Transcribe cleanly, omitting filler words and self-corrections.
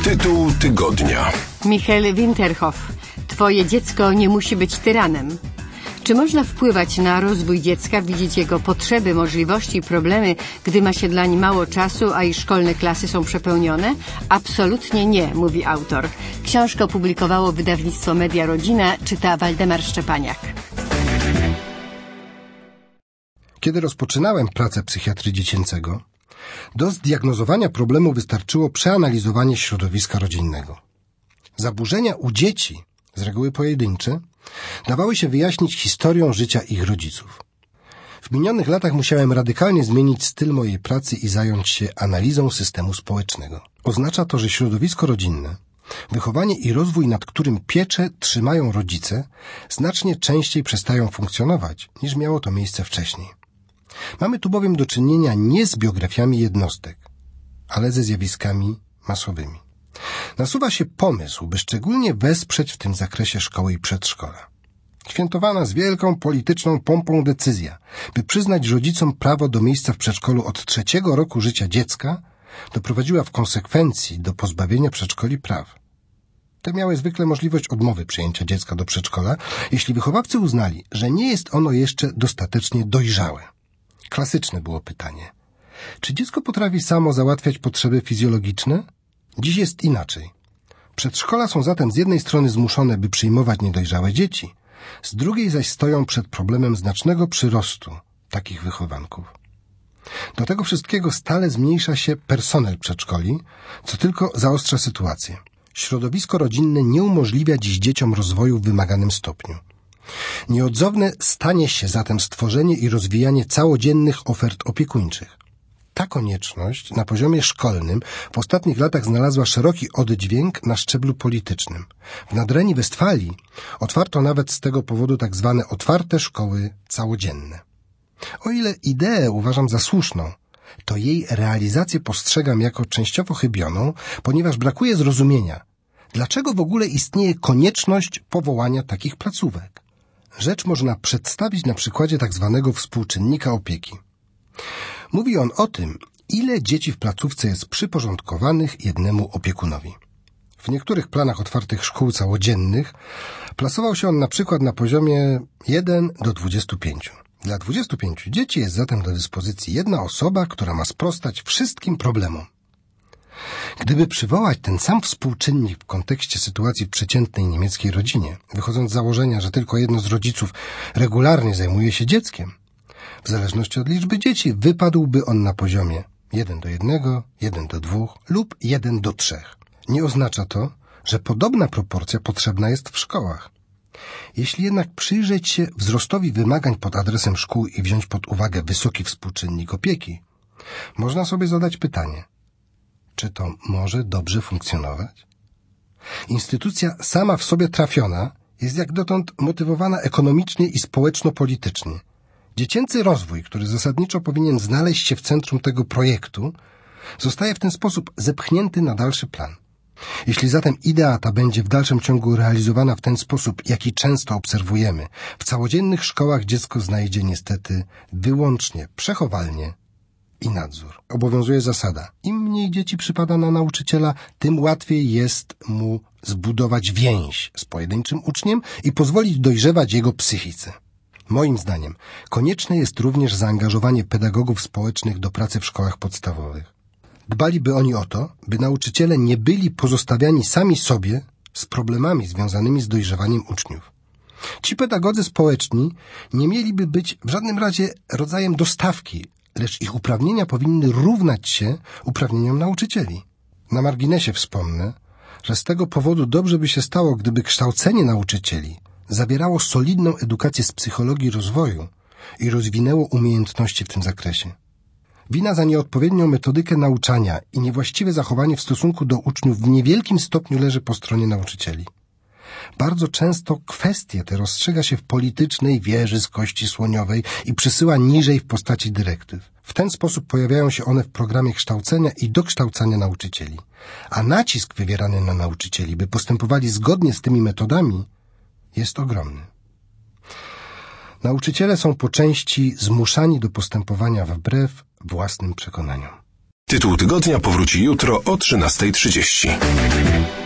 Tytuł tygodnia. Michael Winterhoff. Twoje dziecko nie musi być tyranem. Czy można wpływać na rozwój dziecka, widzieć jego potrzeby, możliwości i problemy, gdy ma się dla nim mało czasu, a i szkolne klasy są przepełnione? Absolutnie nie, mówi autor. Książkę opublikowało wydawnictwo Media Rodzina, czyta Waldemar Szczepaniak. Kiedy rozpoczynałem pracę psychiatry dziecięcego, do zdiagnozowania problemu wystarczyło przeanalizowanie środowiska rodzinnego. Zaburzenia u dzieci, z reguły pojedyncze, dawały się wyjaśnić historią życia ich rodziców. W minionych latach musiałem radykalnie zmienić styl mojej pracy i zająć się analizą systemu społecznego. Oznacza to, że środowisko rodzinne, wychowanie i rozwój, nad którym pieczę trzymają rodzice, znacznie częściej przestają funkcjonować, niż miało to miejsce wcześniej. Mamy tu bowiem do czynienia nie z biografiami jednostek, ale ze zjawiskami masowymi. Nasuwa się pomysł, by szczególnie wesprzeć w tym zakresie szkoły i przedszkola. Świętowana z wielką polityczną pompą decyzja, by przyznać rodzicom prawo do miejsca w przedszkolu od 3. roku życia dziecka, doprowadziła w konsekwencji do pozbawienia przedszkoli praw. Te miały zwykle możliwość odmowy przyjęcia dziecka do przedszkola, jeśli wychowawcy uznali, że nie jest ono jeszcze dostatecznie dojrzałe. Klasyczne było pytanie. Czy dziecko potrafi samo załatwiać potrzeby fizjologiczne? Dziś jest inaczej. Przedszkola są zatem z jednej strony zmuszone, by przyjmować niedojrzałe dzieci, z drugiej zaś stoją przed problemem znacznego przyrostu takich wychowanków. Do tego wszystkiego stale zmniejsza się personel przedszkoli, co tylko zaostrza sytuację. Środowisko rodzinne nie umożliwia dziś dzieciom rozwoju w wymaganym stopniu. Nieodzowne stanie się zatem stworzenie i rozwijanie całodziennych ofert opiekuńczych. Ta konieczność na poziomie szkolnym w ostatnich latach znalazła szeroki oddźwięk na szczeblu politycznym. W Nadrenii Westfalii otwarto nawet z tego powodu tak zwane otwarte szkoły całodzienne. O ile ideę uważam za słuszną, to jej realizację postrzegam jako częściowo chybioną, ponieważ brakuje zrozumienia, dlaczego w ogóle istnieje konieczność powołania takich placówek. Rzecz można przedstawić na przykładzie tak zwanego współczynnika opieki. Mówi on o tym, ile dzieci w placówce jest przyporządkowanych jednemu opiekunowi. W niektórych planach otwartych szkół całodziennych plasował się on na przykład na poziomie 1 do 25. Dla 25 dzieci jest zatem do dyspozycji jedna osoba, która ma sprostać wszystkim problemom. Gdyby przywołać ten sam współczynnik w kontekście sytuacji w przeciętnej niemieckiej rodzinie, wychodząc z założenia, że tylko jedno z rodziców regularnie zajmuje się dzieckiem, w zależności od liczby dzieci wypadłby on na poziomie 1 do 1, 1 do 2 lub 1 do 3. Nie oznacza to, że podobna proporcja potrzebna jest w szkołach. Jeśli jednak przyjrzeć się wzrostowi wymagań pod adresem szkół i wziąć pod uwagę wysoki współczynnik opieki, można sobie zadać pytanie, czy to może dobrze funkcjonować? Instytucja sama w sobie trafiona jest jak dotąd motywowana ekonomicznie i społeczno-politycznie. Dziecięcy rozwój, który zasadniczo powinien znaleźć się w centrum tego projektu, zostaje w ten sposób zepchnięty na dalszy plan. Jeśli zatem idea ta będzie w dalszym ciągu realizowana w ten sposób, jaki często obserwujemy, w całodziennych szkołach dziecko znajdzie niestety wyłącznie przechowalnię i nadzór. Obowiązuje zasada: im mniej dzieci przypada na nauczyciela, tym łatwiej jest mu zbudować więź z pojedynczym uczniem i pozwolić dojrzewać jego psychice. Moim zdaniem konieczne jest również zaangażowanie pedagogów społecznych do pracy w szkołach podstawowych. Dbaliby oni o to, by nauczyciele nie byli pozostawiani sami sobie z problemami związanymi z dojrzewaniem uczniów. Ci pedagodzy społeczni nie mieliby być w żadnym razie rodzajem dostawki, lecz ich uprawnienia powinny równać się uprawnieniom nauczycieli. Na marginesie wspomnę, że z tego powodu dobrze by się stało, gdyby kształcenie nauczycieli zawierało solidną edukację z psychologii rozwoju i rozwinęło umiejętności w tym zakresie. Wina za nieodpowiednią metodykę nauczania i niewłaściwe zachowanie w stosunku do uczniów w niewielkim stopniu leży po stronie nauczycieli. Bardzo często kwestie te rozstrzyga się w politycznej wieży z kości słoniowej i przesyła niżej w postaci dyrektyw. W ten sposób pojawiają się one w programie kształcenia i dokształcania nauczycieli. A nacisk wywierany na nauczycieli, by postępowali zgodnie z tymi metodami, jest ogromny. Nauczyciele są po części zmuszani do postępowania wbrew własnym przekonaniom. Tytuł tygodnia powróci jutro o 13:30.